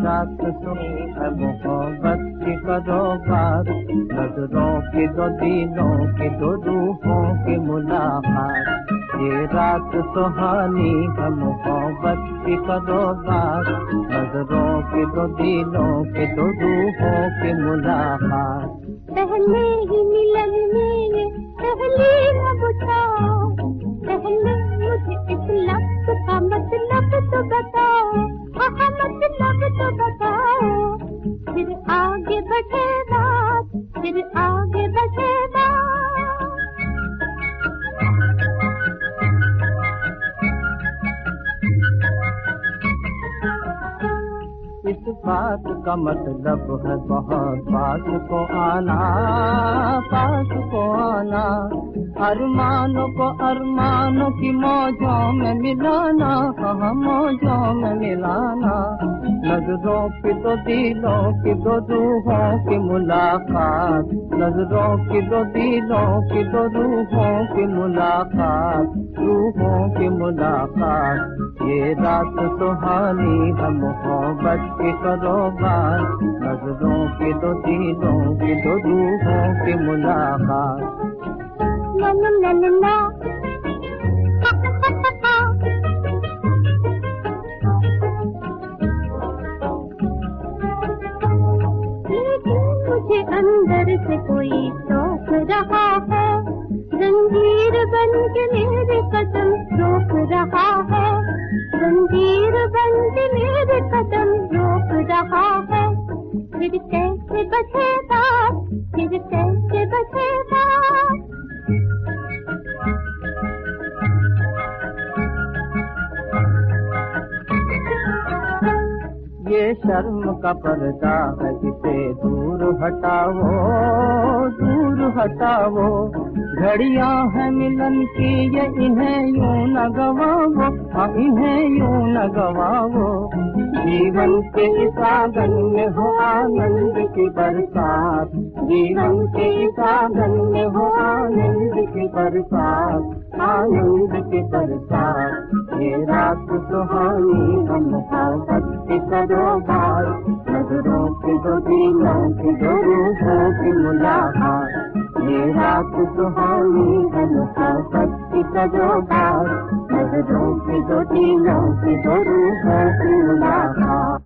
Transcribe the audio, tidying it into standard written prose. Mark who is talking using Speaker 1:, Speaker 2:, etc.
Speaker 1: रात सुनी है मोहब्बत की करो बात, नजरों की दो दिलों की दो रूहों की मुलाकात। ये रात सुहानी है मोहब्बत की करो बात, नजरों की दो दिलों की दो रूहों की मुलाकात।
Speaker 2: पहले ही मिलन मेरे पहले न बताओ, पहले मुझे इस लफ्ज़ का मतलब तो बताओ, हाँ मतलब तो बताओ, फिर आगे बढ़े बात, फिर आगे बढ़े बात।
Speaker 1: इस बात का मतलब है बहुत पास को आना, पास को आना, अरमानों को अरमानों की मौजों में मिलाना, हाँ मौजों में मिलाना। नजरों की दो दिलों की दो रूहों की मुलाकात, नजरों की दो दिलों की दो रूहों की मुलाकात, रूहों की मुलाकात। ये रात सुहानी है मोहब्बत की करो बात, नजरों की दो दिलों की दो रूहों की मुलाकात।
Speaker 2: ला ला ला ला ला, मुझे अंदर से कोई रोक रहा है, जंजीर बन के मेरे कदम रोक रहा है, जंजीर बन के मेरे कदम रोक रहा है। फिर कैसे बचेगा, फिर कैसे बचेगा।
Speaker 1: ये शर्म का पर्दा है जिसे दूर हटाओ, दूर हटाओ। घड़ियां है मिलन की ये इन्हें यूं न गवाओ, हाँ इन्हें यूं न गवाओ। जीवन के इस आंगन में हो आनंद की बरसात, जीवन के इस आंगन में हो आनंद की बरसात, आनंद की बरसात। ये रात सुहानी हम मोहब्बत की करो बात, नजरों की दो दिलों की दो रूहों की मुलाकात। ये रात सुहानी है मोहब्बत की करो बात, नजरों की दो दिलों की दो रूहों की मुलाकात।